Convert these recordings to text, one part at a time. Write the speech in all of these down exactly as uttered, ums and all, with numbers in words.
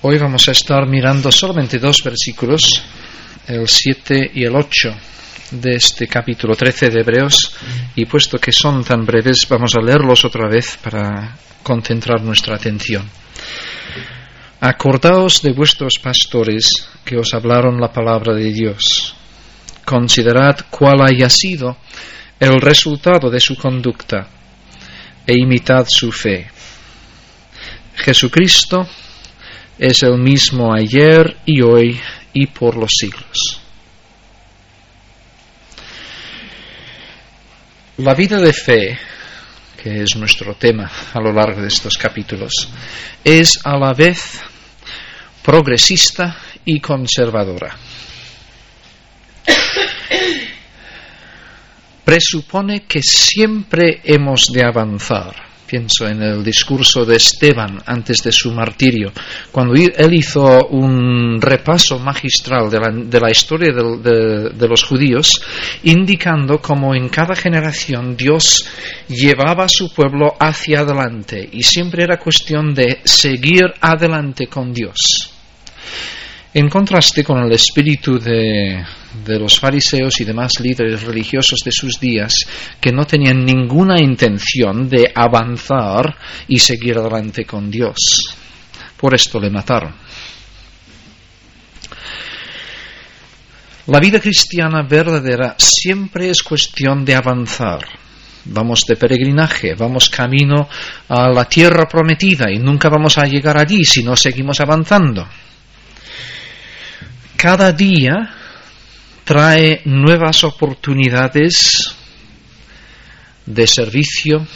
Hoy vamos a estar mirando solamente dos versículos, el siete y el ocho de este capítulo trece de Hebreos, y puesto que son tan breves, vamos a leerlos otra vez para concentrar nuestra atención. Acordaos de vuestros pastores que os hablaron la palabra de Dios. Considerad cuál haya sido el resultado de su conducta e imitad su fe. Jesucristo es el mismo ayer y hoy y por los siglos. La vida de fe, que es nuestro tema a lo largo de estos capítulos, es a la vez progresista y conservadora. Presupone que siempre hemos de avanzar. Pienso en el discurso de Esteban antes de su martirio, cuando él hizo un repaso magistral de la, de la historia de, de, de los judíos, indicando cómo en cada generación Dios llevaba a su pueblo hacia adelante, y siempre era cuestión de seguir adelante con Dios. En contraste con el espíritu de, de los fariseos y demás líderes religiosos de sus días, que no tenían ninguna intención de avanzar y seguir adelante con Dios. Por esto le mataron. La vida cristiana verdadera siempre es cuestión de avanzar. Vamos de peregrinaje, vamos camino a la tierra prometida y nunca vamos a llegar allí si no seguimos avanzando. Cada día trae nuevas oportunidades de servicio,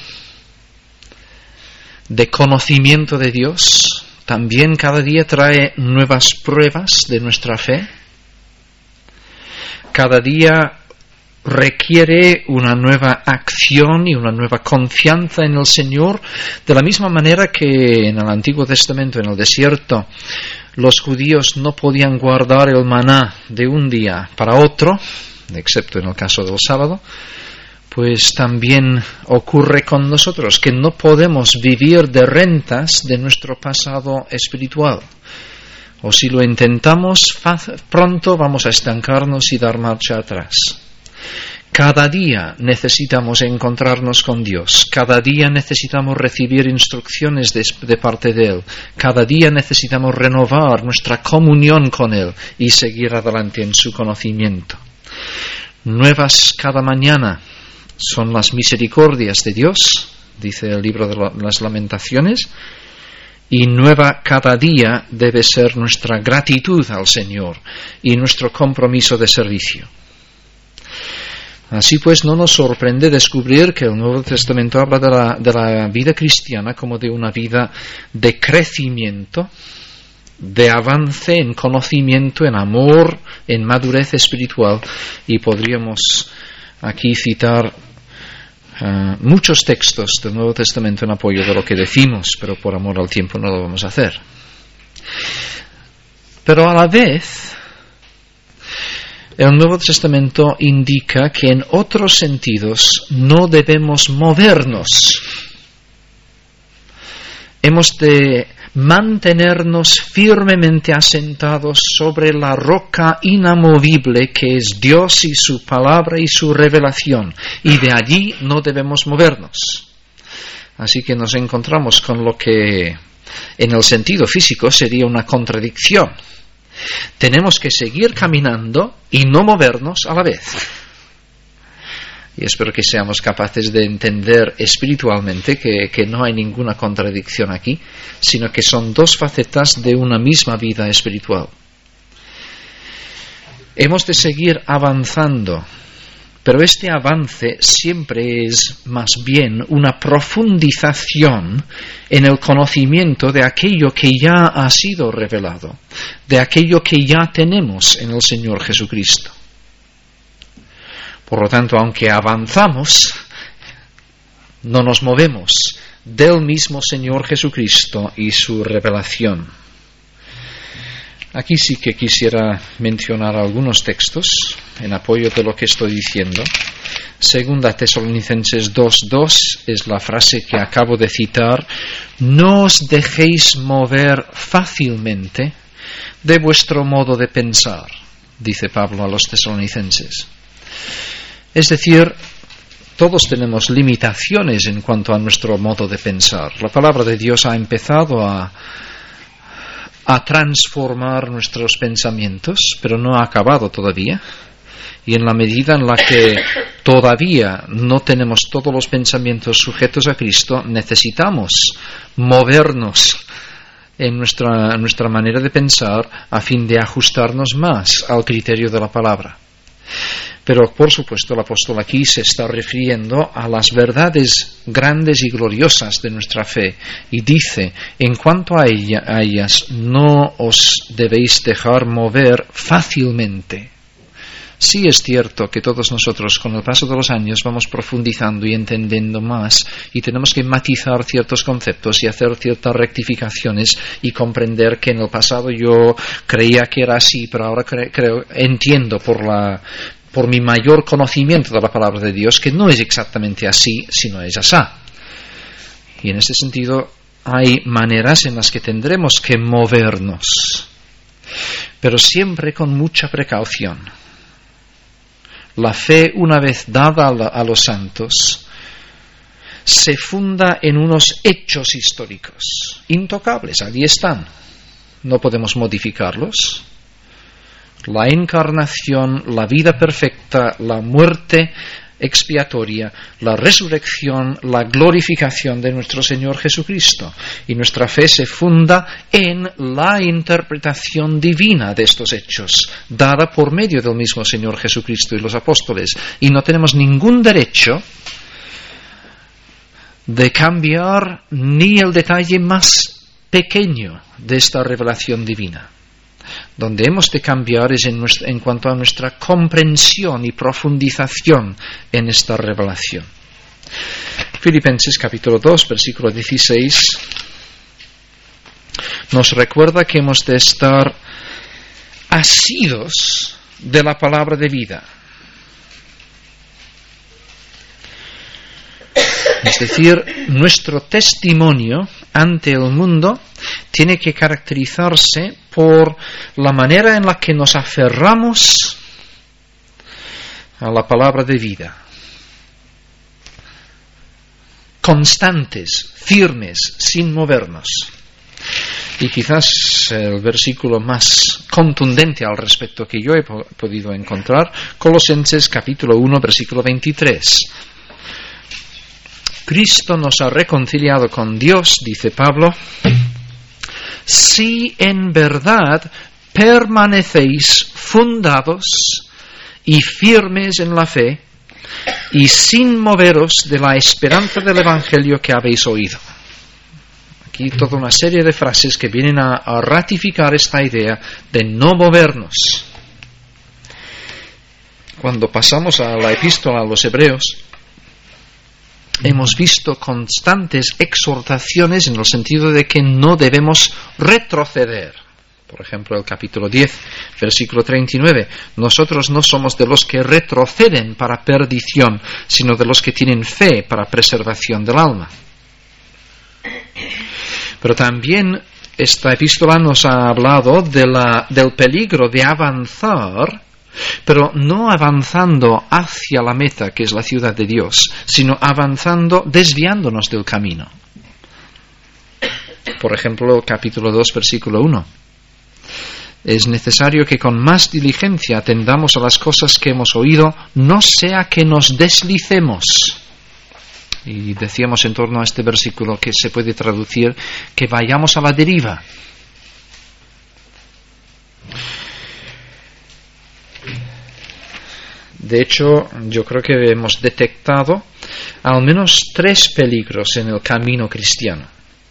de conocimiento de Dios. También cada día trae nuevas pruebas de nuestra fe. Cada día requiere una nueva acción y una nueva confianza en el Señor, de la misma manera que en el Antiguo Testamento, en el desierto, los judíos no podían guardar el maná de un día para otro, excepto en el caso del sábado. Pues también ocurre con nosotros, que no podemos vivir de rentas de nuestro pasado espiritual. O si lo intentamos, pronto vamos a estancarnos y dar marcha atrás. Cada día necesitamos encontrarnos con Dios, cada día necesitamos recibir instrucciones de, de parte de Él, cada día necesitamos renovar nuestra comunión con Él y seguir adelante en su conocimiento. Nuevas cada mañana son las misericordias de Dios, dice el libro de las Lamentaciones, y nueva cada día debe ser nuestra gratitud al Señor y nuestro compromiso de servicio. Así pues, no nos sorprende descubrir que el Nuevo Testamento habla de la, de la vida cristiana como de una vida de crecimiento, de avance en conocimiento, en amor, en madurez espiritual, y podríamos aquí citar uh, muchos textos del Nuevo Testamento en apoyo de lo que decimos, pero por amor al tiempo no lo vamos a hacer. Pero a la vez, el Nuevo Testamento indica que en otros sentidos no debemos movernos. Hemos de mantenernos firmemente asentados sobre la roca inamovible que es Dios y su palabra y su revelación, y de allí no debemos movernos. Así que nos encontramos con lo que en el sentido físico sería una contradicción. Tenemos que seguir caminando y no movernos a la vez. Y espero que seamos capaces de entender espiritualmente que, que no hay ninguna contradicción aquí, sino que son dos facetas de una misma vida espiritual. Hemos de seguir avanzando, pero este avance siempre es más bien una profundización en el conocimiento de aquello que ya ha sido revelado, de aquello que ya tenemos en el Señor Jesucristo. Por lo tanto, aunque avanzamos, no nos movemos del mismo Señor Jesucristo y su revelación. Aquí sí que quisiera mencionar algunos textos en apoyo de lo que estoy diciendo. Segunda Tesalonicenses dos dos es la frase que acabo de citar: no os dejéis mover fácilmente de vuestro modo de pensar, dice Pablo a los tesalonicenses. Es decir, todos tenemos limitaciones en cuanto a nuestro modo de pensar. La palabra de Dios ha empezado a, a transformar nuestros pensamientos, pero no ha acabado todavía. Y en la medida en la que todavía no tenemos todos los pensamientos sujetos a Cristo, necesitamos movernos en nuestra, en nuestra manera de pensar a fin de ajustarnos más al criterio de la palabra. Pero, por supuesto, el apóstol aquí se está refiriendo a las verdades grandes y gloriosas de nuestra fe y dice: en cuanto a, ella, a ellas, no os debéis dejar mover fácilmente. Sí es cierto que todos nosotros con el paso de los años vamos profundizando y entendiendo más y tenemos que matizar ciertos conceptos y hacer ciertas rectificaciones y comprender que en el pasado yo creía que era así, pero ahora cre- creo, entiendo por la por mi mayor conocimiento de la palabra de Dios que no es exactamente así, sino es asá. Y en este sentido hay maneras en las que tendremos que movernos, pero siempre con mucha precaución. La fe, una vez dada a los santos, se funda en unos hechos históricos intocables. Allí están, no podemos modificarlos. La encarnación, la vida perfecta, la muerte expiatoria, la resurrección, la glorificación de nuestro Señor Jesucristo. Y nuestra fe se funda en la interpretación divina de estos hechos, dada por medio del mismo Señor Jesucristo y los apóstoles. Y no tenemos ningún derecho de cambiar ni el detalle más pequeño de esta revelación divina. Donde hemos de cambiar es en, nuestra, en cuanto a nuestra comprensión y profundización en esta revelación. Filipenses capítulo dos, versículo dieciséis, nos recuerda que hemos de estar asidos de la palabra de vida. Es decir, nuestro testimonio ante el mundo tiene que caracterizarse por la manera en la que nos aferramos a la palabra de vida. Constantes, firmes, sin movernos. Y quizás el versículo más contundente al respecto que yo he po- podido encontrar, Colosenses capítulo uno, versículo veintitrés. Cristo nos ha reconciliado con Dios, dice Pablo, si en verdad permanecéis fundados y firmes en la fe y sin moveros de la esperanza del Evangelio que habéis oído. Aquí toda una serie de frases que vienen a, a ratificar esta idea de no movernos. Cuando pasamos a la epístola a los Hebreos, hemos visto constantes exhortaciones en el sentido de que no debemos retroceder. Por ejemplo, el capítulo diez, versículo treinta y nueve. Nosotros no somos de los que retroceden para perdición, sino de los que tienen fe para preservación del alma. Pero también esta epístola nos ha hablado de la, del peligro de avanzar, pero no avanzando hacia la meta, que es la ciudad de Dios, sino avanzando, desviándonos del camino. Por ejemplo, capítulo dos, versículo uno. Es necesario que con más diligencia atendamos a las cosas que hemos oído, no sea que nos deslicemos. Y decíamos en torno a este versículo que se puede traducir que vayamos a la deriva. De hecho, yo creo que hemos detectado al menos tres peligros en el camino cristiano.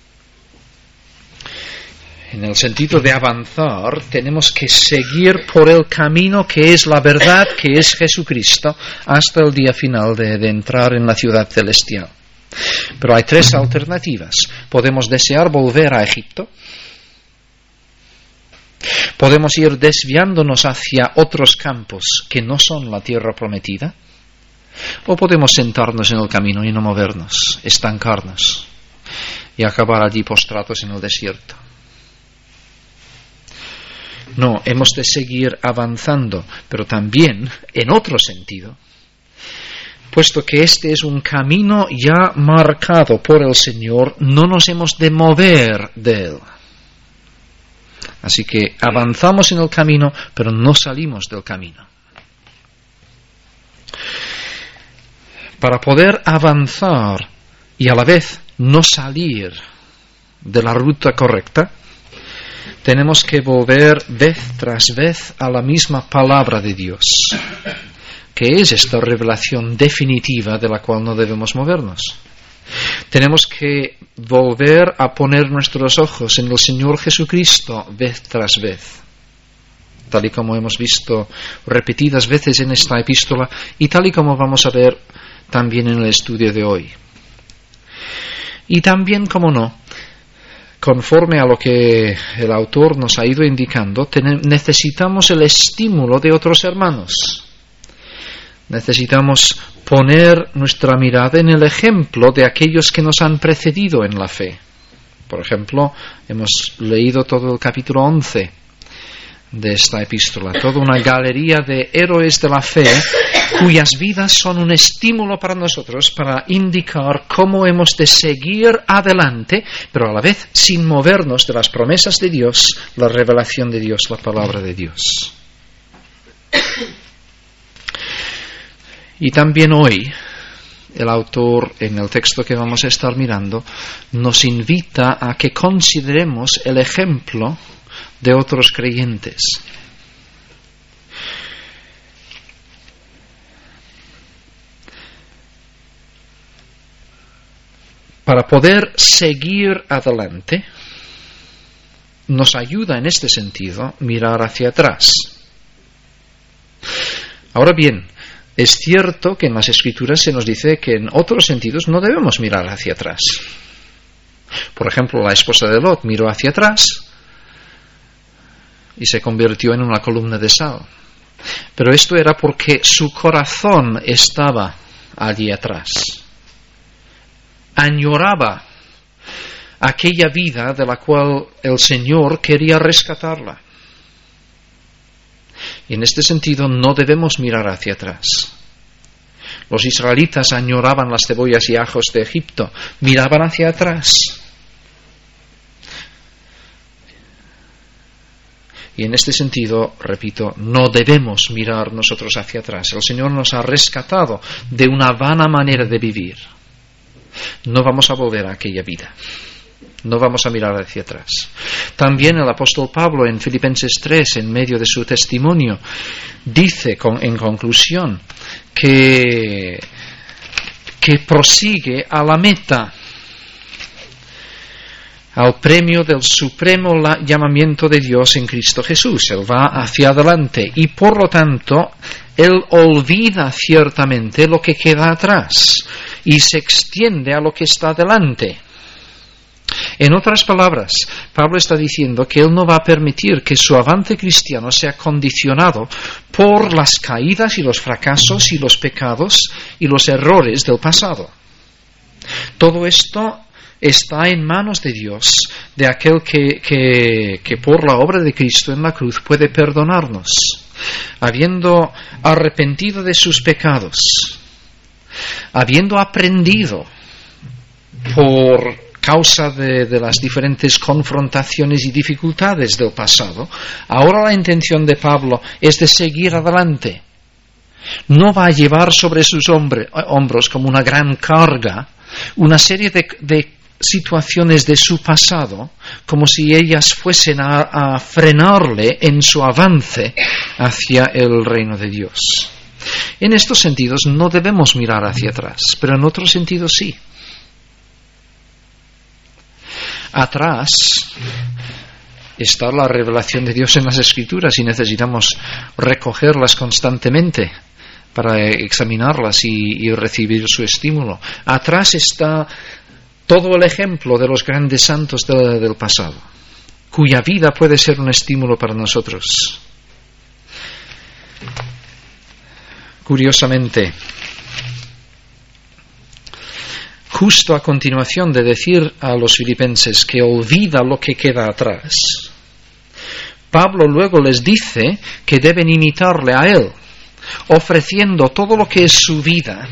En el sentido de avanzar, tenemos que seguir por el camino que es la verdad, que es Jesucristo, hasta el día final de, de entrar en la ciudad celestial. Pero hay tres alternativas. Podemos desear volver a Egipto. Podemos ir desviándonos hacia otros campos que no son la tierra prometida. O podemos sentarnos en el camino y no movernos, estancarnos y acabar allí postrados en el desierto. No, hemos de seguir avanzando, pero también en otro sentido, puesto que este es un camino ya marcado por el Señor, no nos hemos de mover de él. Así que avanzamos en el camino, pero no salimos del camino. Para poder avanzar y a la vez no salir de la ruta correcta, tenemos que volver vez tras vez a la misma palabra de Dios, que es esta revelación definitiva de la cual no debemos movernos. Tenemos que volver a poner nuestros ojos en el Señor Jesucristo vez tras vez, tal y como hemos visto repetidas veces en esta epístola y tal y como vamos a ver también en el estudio de hoy. Y también, como no, conforme a lo que el autor nos ha ido indicando, necesitamos el estímulo de otros hermanos. Necesitamos poner nuestra mirada en el ejemplo de aquellos que nos han precedido en la fe. Por ejemplo, hemos leído todo el capítulo once de esta epístola, toda una galería de héroes de la fe cuyas vidas son un estímulo para nosotros para indicar cómo hemos de seguir adelante, pero a la vez sin movernos de las promesas de Dios, la revelación de Dios, la palabra de Dios. Y también hoy el autor, en el texto que vamos a estar mirando, nos invita a que consideremos el ejemplo de otros creyentes. Para poder seguir adelante, nos ayuda en este sentido mirar hacia atrás. Ahora bien, es cierto que en las Escrituras se nos dice que en otros sentidos no debemos mirar hacia atrás. Por ejemplo, la esposa de Lot miró hacia atrás y se convirtió en una columna de sal. Pero esto era porque su corazón estaba allí atrás. Añoraba aquella vida de la cual el Señor quería rescatarla. Y en este sentido no debemos mirar hacia atrás. Los israelitas añoraban las cebollas y ajos de Egipto, miraban hacia atrás. Y en este sentido, repito, no debemos mirar nosotros hacia atrás. El Señor nos ha rescatado de una vana manera de vivir. No vamos a volver a aquella vida. No vamos a mirar hacia atrás. También el apóstol Pablo en Filipenses tres, en medio de su testimonio, dice con, en conclusión que, que prosigue a la meta, al premio del supremo llamamiento de Dios en Cristo Jesús. Él va hacia adelante y por lo tanto él olvida ciertamente lo que queda atrás y se extiende a lo que está delante. En otras palabras, Pablo está diciendo que él no va a permitir que su avance cristiano sea condicionado por las caídas y los fracasos y los pecados y los errores del pasado. Todo esto está en manos de Dios, de aquel que, que, que por la obra de Cristo en la cruz puede perdonarnos. Habiendo arrepentido de sus pecados, habiendo aprendido por causa de, de las diferentes confrontaciones y dificultades del pasado, ahora la intención de Pablo es de seguir adelante. No va a llevar sobre sus hombre, hombros como una gran carga una serie de, de situaciones de su pasado, como si ellas fuesen a, a frenarle en su avance hacia el reino de Dios. En estos sentidos no debemos mirar hacia atrás, pero en otros sentidos sí. Atrás está la revelación de Dios en las Escrituras y necesitamos recogerlas constantemente para examinarlas y, y recibir su estímulo. Atrás está todo el ejemplo de los grandes santos de, del pasado, cuya vida puede ser un estímulo para nosotros. Curiosamente, justo a continuación de decir a los filipenses que olvida lo que queda atrás, Pablo luego les dice que deben imitarle a él, ofreciendo todo lo que es su vida,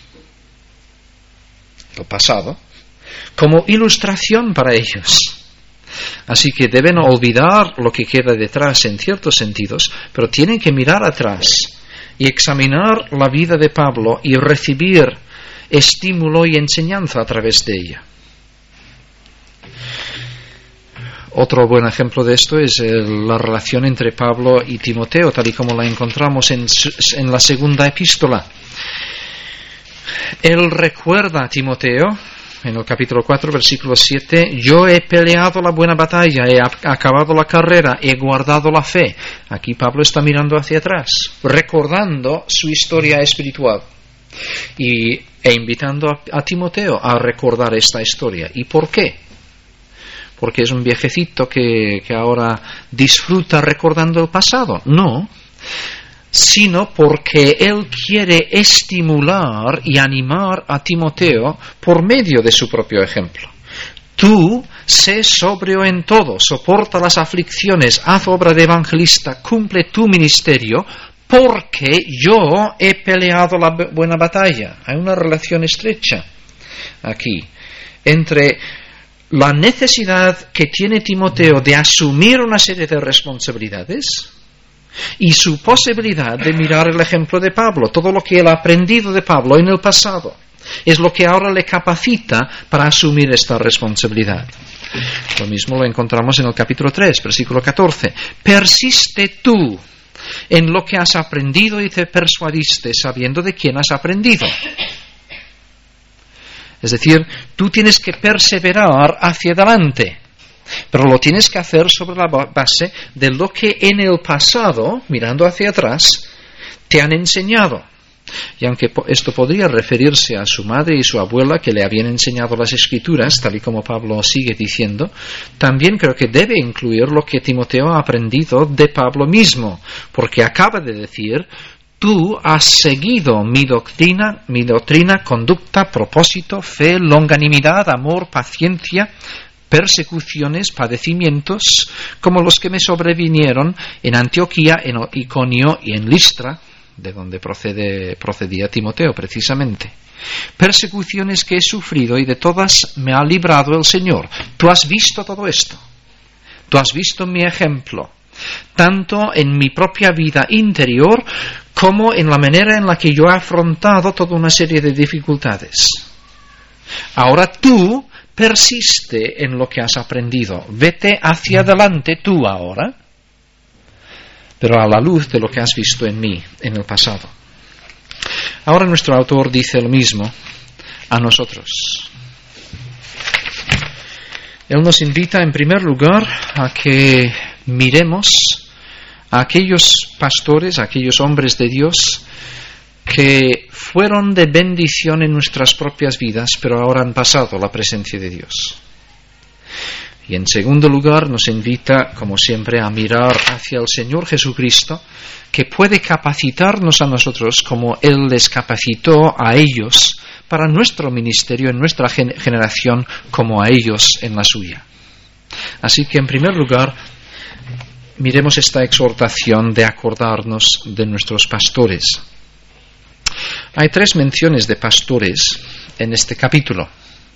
el pasado, como ilustración para ellos. Así que deben olvidar lo que queda detrás en ciertos sentidos, pero tienen que mirar atrás y examinar la vida de Pablo y recibir estímulo y enseñanza a través de ella. Otro buen ejemplo de esto es el, la relación entre Pablo y Timoteo, tal y como la encontramos en, en la segunda epístola. Él recuerda a Timoteo, en el capítulo cuatro, versículo siete, yo he peleado la buena batalla, he acabado la carrera, he guardado la fe. Aquí Pablo está mirando hacia atrás, recordando su historia espiritual y, e invitando a, a Timoteo a recordar esta historia. ¿Y por qué? Porque es un viejecito que, que ahora disfruta recordando el pasado. No, sino porque él quiere estimular y animar a Timoteo por medio de su propio ejemplo. Tú, sé sobrio en todo, soporta las aflicciones, haz obra de evangelista, cumple tu ministerio, porque yo he peleado la buena batalla. Hay una relación estrecha aquí entre la necesidad que tiene Timoteo de asumir una serie de responsabilidades y su posibilidad de mirar el ejemplo de Pablo. Todo lo que él ha aprendido de Pablo en el pasado es lo que ahora le capacita para asumir esta responsabilidad. Lo mismo lo encontramos en el capítulo tres, versículo catorce. Persiste tú en lo que has aprendido y te persuadiste, sabiendo de quién has aprendido. Es decir, tú tienes que perseverar hacia adelante, pero lo tienes que hacer sobre la base de lo que en el pasado, mirando hacia atrás, te han enseñado. Y aunque esto podría referirse a su madre y su abuela que le habían enseñado las Escrituras, tal y como Pablo sigue diciendo, también creo que debe incluir lo que Timoteo ha aprendido de Pablo mismo, porque acaba de decir: tú has seguido mi doctrina, mi doctrina, conducta, propósito, fe, longanimidad, amor, paciencia, persecuciones, padecimientos, como los que me sobrevinieron en Antioquía, en Iconio y en Listra, de donde procede, procedía Timoteo precisamente. Persecuciones que he sufrido y de todas me ha librado el Señor. Tú has visto todo esto. Tú has visto mi ejemplo, tanto en mi propia vida interior como en la manera en la que yo he afrontado toda una serie de dificultades. Ahora tú persiste en lo que has aprendido. Vete hacia adelante tú ahora, pero a la luz de lo que has visto en mí en el pasado. Ahora nuestro autor dice lo mismo a nosotros. Él nos invita en primer lugar a que miremos a aquellos pastores, a aquellos hombres de Dios que fueron de bendición en nuestras propias vidas, pero ahora han pasado la presencia de Dios. Y en segundo lugar nos invita, como siempre, a mirar hacia el Señor Jesucristo, que puede capacitarnos a nosotros como Él les capacitó a ellos para nuestro ministerio en nuestra generación, como a ellos en la suya. Así que en primer lugar miremos esta exhortación de acordarnos de nuestros pastores. Hay tres menciones de pastores en este capítulo.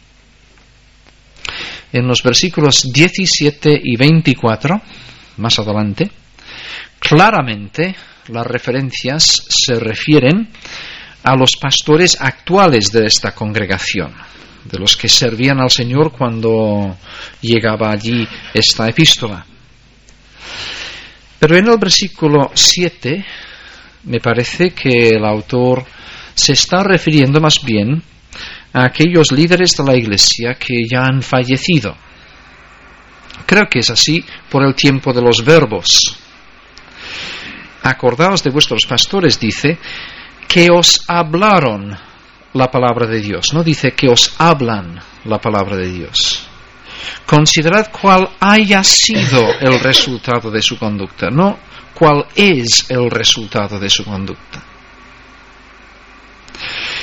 En los versículos diecisiete y veinticuatro, más adelante, claramente las referencias se refieren a los pastores actuales de esta congregación, de los que servían al Señor cuando llegaba allí esta epístola. Pero en el versículo siete me parece que el autor se está refiriendo más bien a aquellos líderes de la Iglesia que ya han fallecido. Creo que es así por el tiempo de los verbos. Acordaos de vuestros pastores, dice, que os hablaron la palabra de Dios. No dice que os hablan la palabra de Dios. Considerad cuál haya sido el resultado de su conducta, no cuál es el resultado de su conducta.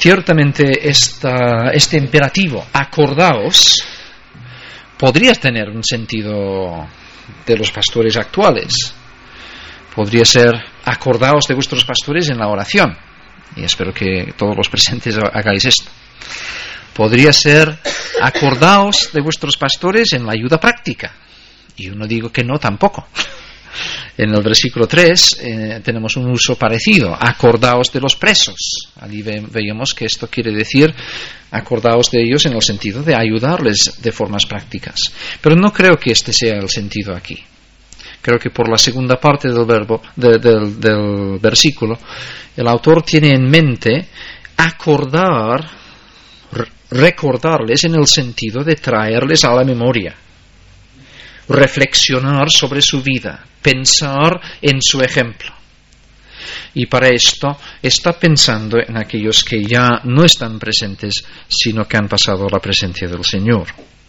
Ciertamente esta, este imperativo, acordaos, podría tener un sentido de los pastores actuales. Podría ser, acordaos de vuestros pastores en la oración. Y espero que todos los presentes hagáis esto. Podría ser, acordaos de vuestros pastores en la ayuda práctica. Y yo no digo que no tampoco. En el versículo tres eh, tenemos un uso parecido, acordaos de los presos. Allí ve, veíamos que esto quiere decir acordaos de ellos en el sentido de ayudarles de formas prácticas. Pero no creo que este sea el sentido aquí. Creo que por la segunda parte del verbo, de, del, del versículo, el autor tiene en mente acordar, recordarles en el sentido de traerles a la memoria, reflexionar sobre su vida, pensar en su ejemplo. Y para esto está pensando en aquellos que ya no están presentes, sino que han pasado a la presencia del Señor.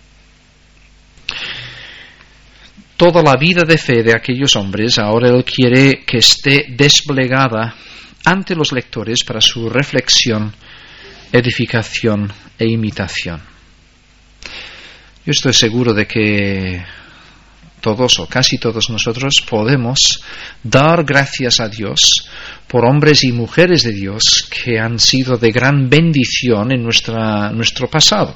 Toda la vida de fe de aquellos hombres ahora Él quiere que esté desplegada ante los lectores para su reflexión, edificación e imitación. Yo estoy seguro de que todos o casi todos nosotros podemos dar gracias a Dios por hombres y mujeres de Dios que han sido de gran bendición en nuestra, nuestro pasado.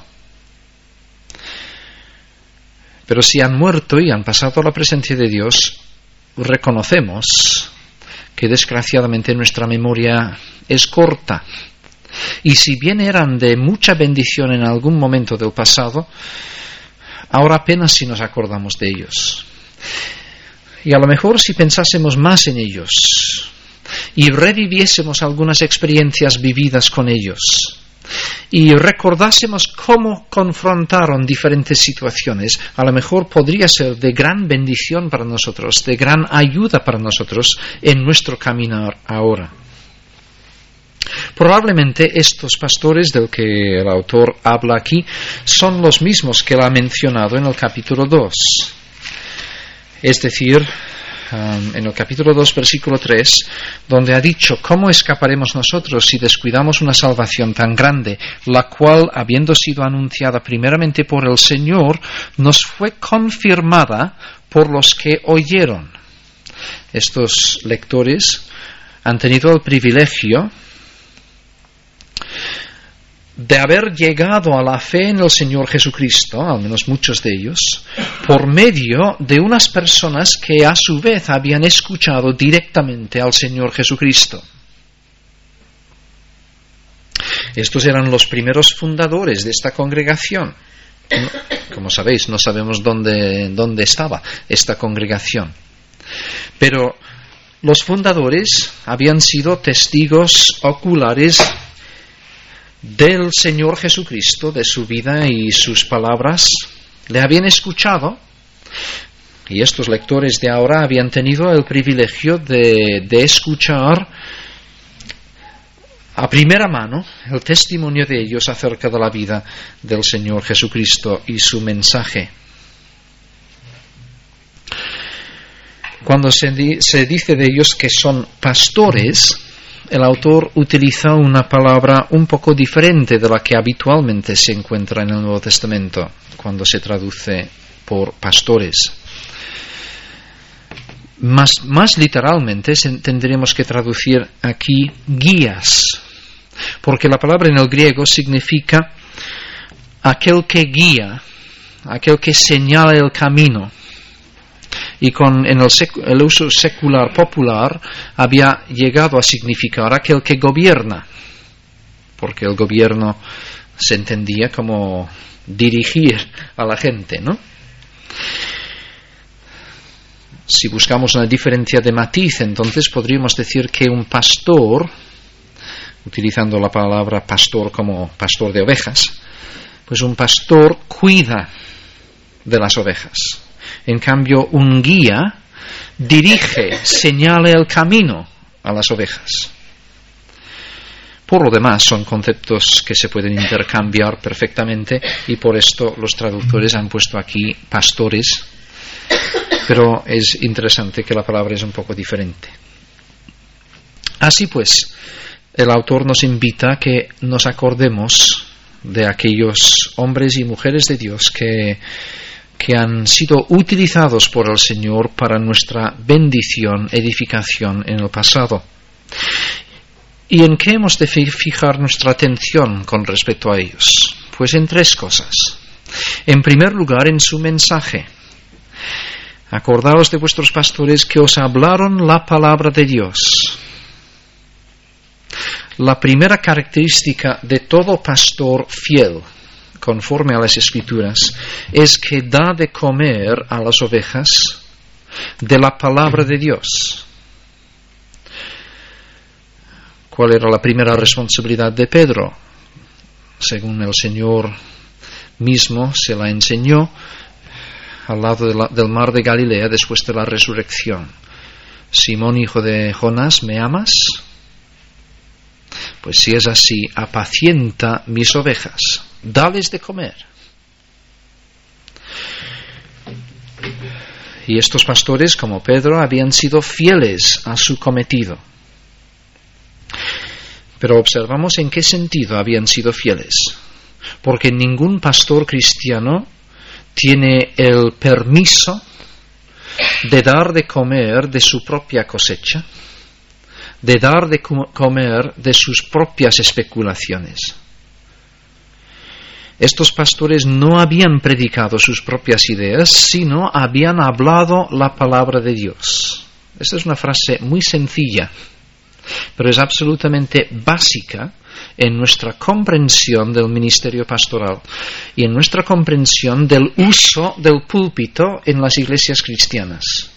Pero si han muerto y han pasado a la presencia de Dios, reconocemos que desgraciadamente nuestra memoria es corta. Y si bien eran de mucha bendición en algún momento del pasado, ahora apenas si nos acordamos de ellos. Y a lo mejor si pensásemos más en ellos y reviviésemos algunas experiencias vividas con ellos y recordásemos cómo confrontaron diferentes situaciones, a lo mejor podría ser de gran bendición para nosotros, de gran ayuda para nosotros en nuestro caminar ahora. Probablemente estos pastores del que el autor habla aquí son los mismos que él ha mencionado en el capítulo dos. Es decir, um, en el capítulo dos, versículo tres, donde ha dicho: ¿cómo escaparemos nosotros si descuidamos una salvación tan grande, la cual, habiendo sido anunciada primeramente por el Señor, nos fue confirmada por los que oyeron? Estos lectores han tenido el privilegio de haber llegado a la fe en el Señor Jesucristo, al menos muchos de ellos, por medio de unas personas que a su vez habían escuchado directamente al Señor Jesucristo. Estos eran los primeros fundadores de esta congregación. Como sabéis, no sabemos dónde, dónde estaba esta congregación. Pero los fundadores habían sido testigos oculares del Señor Jesucristo, de su vida y sus palabras. Le habían escuchado, y estos lectores de ahora habían tenido el privilegio de, de escuchar a primera mano el testimonio de ellos acerca de la vida del Señor Jesucristo y su mensaje. Cuando se, di, se dice de ellos que son pastores, el autor utiliza una palabra un poco diferente de la que habitualmente se encuentra en el Nuevo Testamento cuando se traduce por pastores. Más, más literalmente tendremos que traducir aquí guías, porque la palabra en el griego significa aquel que guía, aquel que señala el camino. Y con en el, sec, el uso secular popular había llegado a significar aquel que gobierna, porque el gobierno se entendía como dirigir a la gente, ¿no? Si buscamos una diferencia de matiz, entonces podríamos decir que un pastor, utilizando la palabra pastor como pastor de ovejas, pues un pastor cuida de las ovejas. En cambio, un guía dirige, señala el camino a las ovejas. Por lo demás, son conceptos que se pueden intercambiar perfectamente y por esto los traductores han puesto aquí pastores, pero es interesante que la palabra es un poco diferente. Así pues, el autor nos invita a que nos acordemos de aquellos hombres y mujeres de Dios que, que han sido utilizados por el Señor para nuestra bendición, edificación en el pasado. ¿Y en qué hemos de fijar nuestra atención con respecto a ellos? Pues en tres cosas. En primer lugar, en su mensaje. Acordaos de vuestros pastores que os hablaron la palabra de Dios. La primera característica de todo pastor fiel, conforme a las Escrituras, es que da de comer a las ovejas de la palabra de Dios. ¿Cuál era la primera responsabilidad de Pedro? Según el Señor mismo se la enseñó al lado de la, del mar de Galilea después de la resurrección. Simón, hijo de Jonás, ¿me amas? Pues si es así, apacienta mis ovejas, dales de comer. Y estos pastores, como Pedro, habían sido fieles a su cometido. Pero observamos en qué sentido habían sido fieles. Porque ningún pastor cristiano tiene el permiso de dar de comer de su propia cosecha, de dar de comer de sus propias especulaciones. Estos pastores no habían predicado sus propias ideas, sino habían hablado la palabra de Dios. Esta es una frase muy sencilla, pero es absolutamente básica en nuestra comprensión del ministerio pastoral y en nuestra comprensión del uso del púlpito en las iglesias cristianas.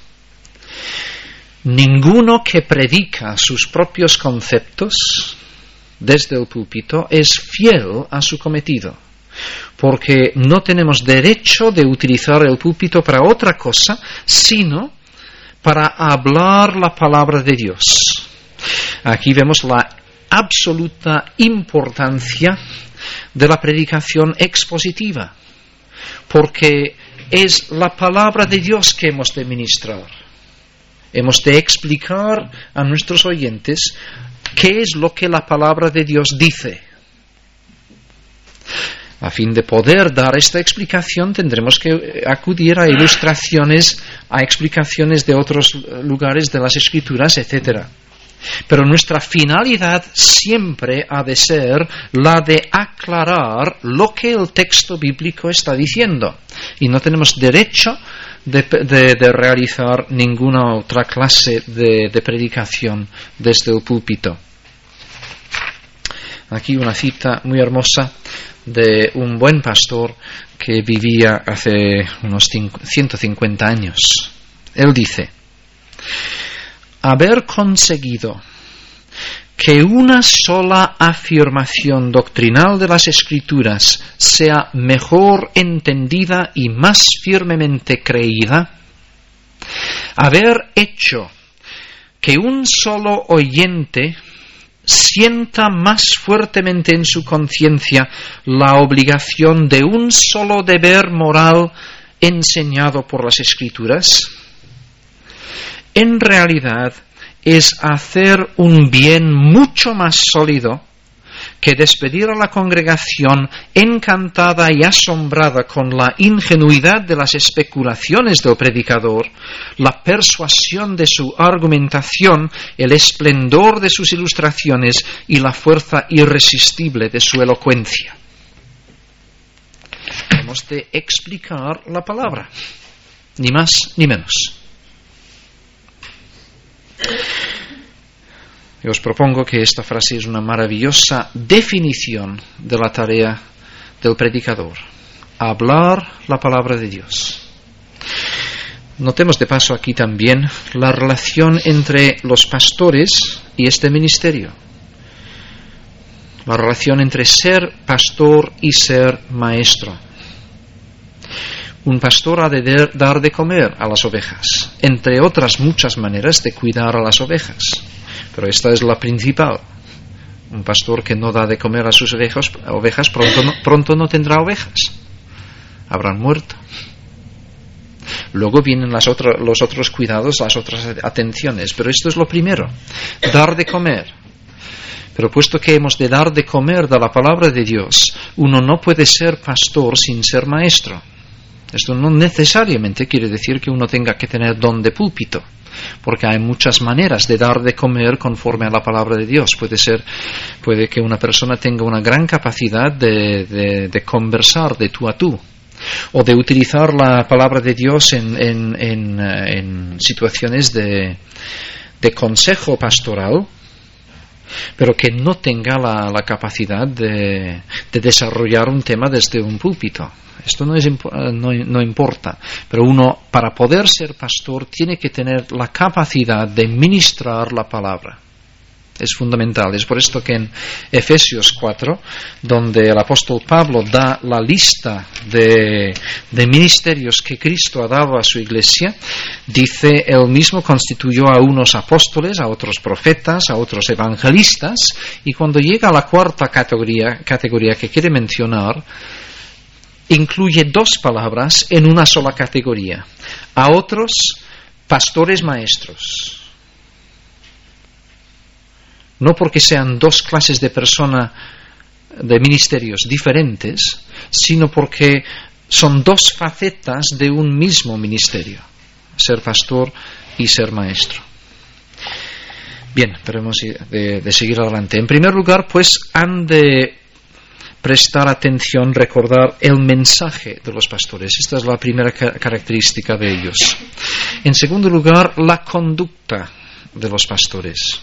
Ninguno que predica sus propios conceptos desde el púlpito es fiel a su cometido, porque no tenemos derecho de utilizar el púlpito para otra cosa, sino para hablar la palabra de Dios. Aquí vemos la absoluta importancia de la predicación expositiva, porque es la palabra de Dios que hemos de ministrar. Hemos de explicar a nuestros oyentes qué es lo que la palabra de Dios dice. A fin de poder dar esta explicación tendremos que acudir a ilustraciones, a explicaciones de otros lugares de las Escrituras, etcétera. Pero nuestra finalidad siempre ha de ser la de aclarar lo que el texto bíblico está diciendo. Y no tenemos derecho de, de, de realizar ninguna otra clase de, de predicación desde el púlpito. Aquí una cita muy hermosa de un buen pastor que vivía hace unos ciento cincuenta años. Él dice: haber conseguido que una sola afirmación doctrinal de las Escrituras sea mejor entendida y más firmemente creída, haber hecho que un solo oyente sienta más fuertemente en su conciencia la obligación de un solo deber moral enseñado por las Escrituras, en realidad es hacer un bien mucho más sólido que despedir a la congregación encantada y asombrada con la ingenuidad de las especulaciones del predicador, la persuasión de su argumentación, el esplendor de sus ilustraciones y la fuerza irresistible de su elocuencia. Hemos de explicar la palabra, ni más ni menos. Yo os propongo que esta frase es una maravillosa definición de la tarea del predicador: hablar la palabra de Dios. Notemos de paso aquí también la relación entre los pastores y este ministerio, la relación entre ser pastor y ser maestro. Un pastor ha de dar de comer a las ovejas, entre otras muchas maneras de cuidar a las ovejas, pero esta es la principal. Un pastor que no da de comer a sus ovejas, ovejas pronto, no, pronto no tendrá ovejas, habrán muerto. Luego vienen las otro, los otros cuidados, las otras atenciones, pero esto es lo primero, dar de comer. Pero puesto que hemos de dar de comer de la palabra de Dios, uno no puede ser pastor sin ser maestro. Esto no necesariamente quiere decir que uno tenga que tener don de púlpito, porque hay muchas maneras de dar de comer conforme a la palabra de Dios. Puede ser, puede que una persona tenga una gran capacidad de, de, de conversar de tú a tú, o de utilizar la palabra de Dios en, en, en, en situaciones de, de consejo pastoral, pero que no tenga la, la capacidad de, de desarrollar un tema desde un púlpito. Esto no, es, no, no importa, pero uno, para poder ser pastor, tiene que tener la capacidad de ministrar la palabra. Es fundamental. Es por esto que en Efesios cuatro, donde el apóstol Pablo da la lista de, de ministerios que Cristo ha dado a su iglesia, dice: él mismo constituyó a unos apóstoles, a otros profetas, a otros evangelistas, y cuando llega a la cuarta categoría, categoría que quiere mencionar, incluye dos palabras en una sola categoría: a otros pastores maestros. No porque sean dos clases de persona, de ministerios diferentes, sino porque son dos facetas de un mismo ministerio: ser pastor y ser maestro. Bien, pero hemos de, de seguir adelante. En primer lugar, pues, han de prestar atención, recordar el mensaje de los pastores. Esta es la primera ca- característica de ellos. En segundo lugar, la conducta de los pastores.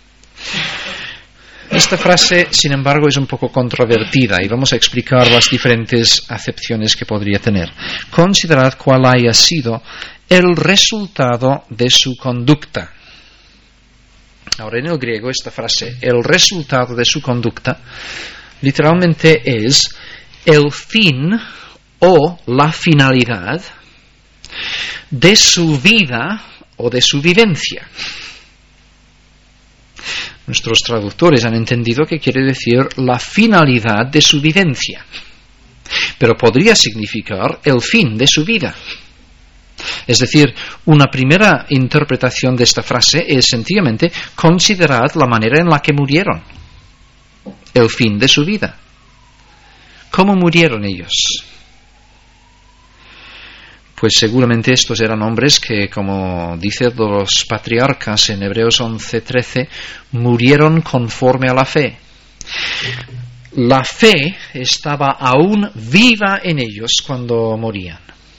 Esta frase, sin embargo, es un poco controvertida y vamos a explicar las diferentes acepciones que podría tener. Considerad cuál haya sido el resultado de su conducta. Ahora, en el griego, esta frase, el resultado de su conducta, literalmente es el fin o la finalidad de su vida o de su vivencia. Nuestros traductores han entendido que quiere decir la finalidad de su vivencia, pero podría significar el fin de su vida. Es decir, una primera interpretación de esta frase es sencillamente: considerad la manera en la que murieron, el fin de su vida. ¿Cómo murieron ellos? Pues seguramente estos eran hombres que, como dicen los patriarcas en Hebreos once trece, murieron conforme a la fe. La fe estaba aún viva en ellos cuando morían.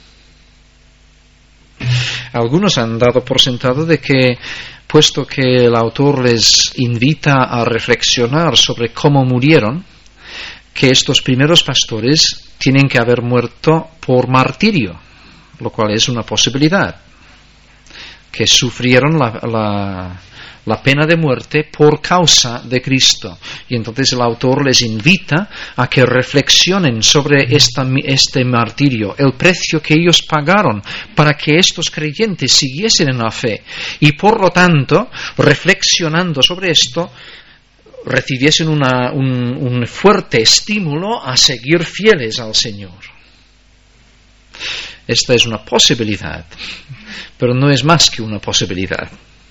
Algunos han dado por sentado de que, puesto que el autor les invita a reflexionar sobre cómo murieron, que estos primeros pastores tienen que haber muerto por martirio, lo cual es una posibilidad, que sufrieron la, la, la pena de muerte por causa de Cristo. Y entonces el autor les invita a que reflexionen sobre esta, este martirio, el precio que ellos pagaron para que estos creyentes siguiesen en la fe, y por lo tanto, reflexionando sobre esto, recibiesen una, un, un fuerte estímulo a seguir fieles al Señor. Esta es una posibilidad, pero no es más que una posibilidad.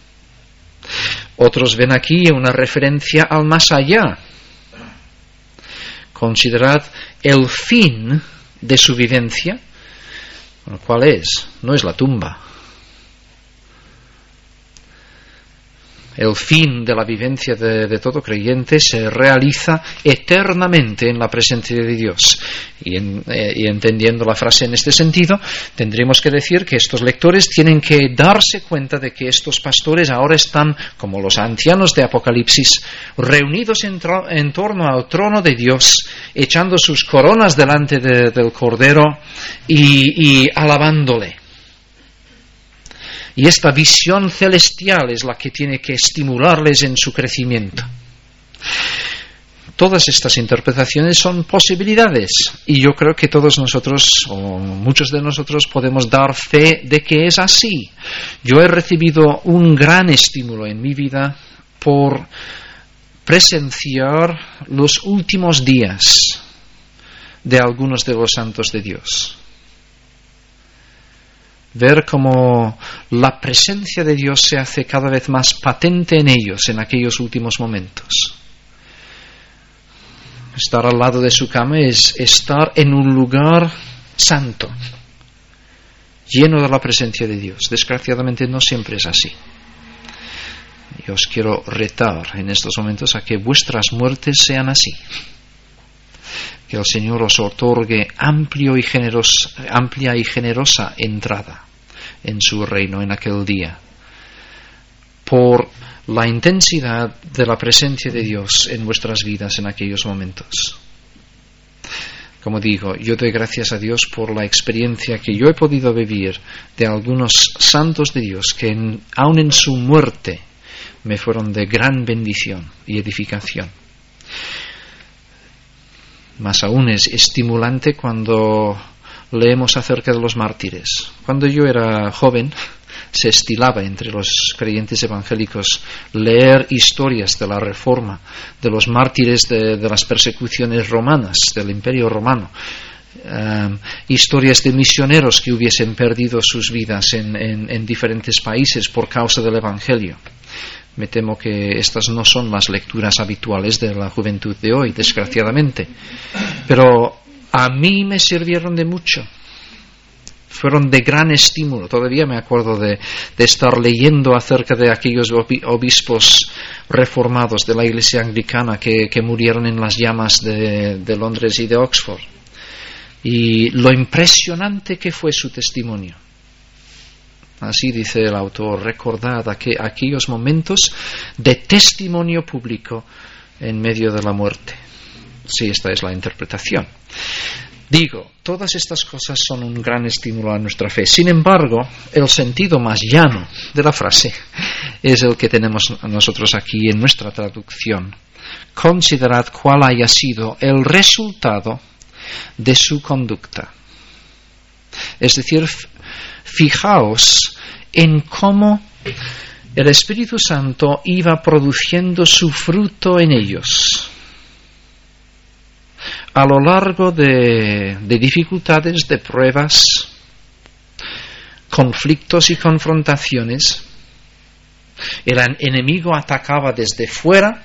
Otros ven aquí una referencia al más allá. Considerad el fin de su vivencia. Bueno, ¿cuál es? No es la tumba. El fin de la vivencia de, de todo creyente se realiza eternamente en la presencia de Dios. Y, en, eh, y entendiendo la frase en este sentido, tendremos que decir que estos lectores tienen que darse cuenta de que estos pastores ahora están, como los ancianos de Apocalipsis, reunidos en, tro- en torno al trono de Dios, echando sus coronas delante de, del Cordero y, y alabándole. Y esta visión celestial es la que tiene que estimularles en su crecimiento. Todas estas interpretaciones son posibilidades, y yo creo que todos nosotros, o muchos de nosotros, podemos dar fe de que es así. Yo he recibido un gran estímulo en mi vida por presenciar los últimos días de algunos de los santos de Dios. Ver cómo la presencia de Dios se hace cada vez más patente en ellos en aquellos últimos momentos. Estar al lado de su cama es estar en un lugar santo, lleno de la presencia de Dios. Desgraciadamente no siempre es así. Yo os quiero retar en estos momentos a que vuestras muertes sean así. Que el Señor os otorgue amplio y generosa, amplia y generosa entrada en su reino en aquel día, por la intensidad de la presencia de Dios en vuestras vidas en aquellos momentos. Como digo, yo doy gracias a Dios por la experiencia que yo he podido vivir de algunos santos de Dios que en, aun en su muerte me fueron de gran bendición y edificación. Más aún es estimulante cuando leemos acerca de los mártires. Cuando yo era joven, se estilaba entre los creyentes evangélicos leer historias de la Reforma, de los mártires de, de las persecuciones romanas, del Imperio Romano, um, historias de misioneros que hubiesen perdido sus vidas en, en, en diferentes países por causa del Evangelio. Me temo que estas no son las lecturas habituales de la juventud de hoy, desgraciadamente, pero a mí me sirvieron de mucho. Fueron de gran estímulo. Todavía me acuerdo de, de estar leyendo acerca de aquellos obispos reformados de la Iglesia anglicana que, que murieron en las llamas de, de Londres y de Oxford. Y lo impresionante que fue su testimonio. Así dice el autor: recordad aqu- aquellos momentos de testimonio público en medio de la muerte. Sí, esta es la interpretación. Digo, todas estas cosas son un gran estímulo a nuestra fe. Sin embargo, el sentido más llano de la frase es el que tenemos nosotros aquí en nuestra traducción. Considerad cuál haya sido el resultado de su conducta. Es decir, fijaos en cómo el Espíritu Santo iba produciendo su fruto en ellos a lo largo de, de dificultades, de pruebas, conflictos y confrontaciones. El enemigo atacaba desde fuera,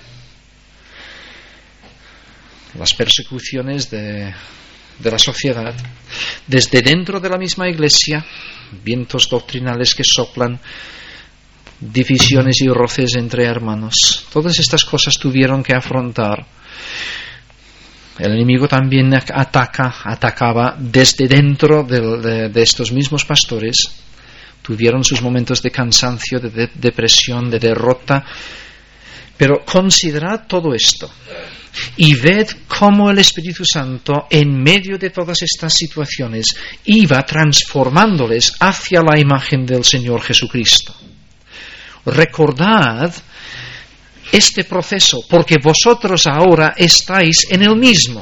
las persecuciones de, de la sociedad, desde dentro de la misma iglesia, vientos doctrinales que soplan, divisiones y roces entre hermanos. Todas estas cosas tuvieron que afrontar. El enemigo también ataca, atacaba desde dentro de, de, de estos mismos pastores. Tuvieron sus momentos de cansancio, de, de depresión, de derrota. Pero considerad todo esto y ved cómo el Espíritu Santo, en medio de todas estas situaciones, iba transformándoles hacia la imagen del Señor Jesucristo. Recordad este proceso, porque vosotros ahora estáis en el mismo.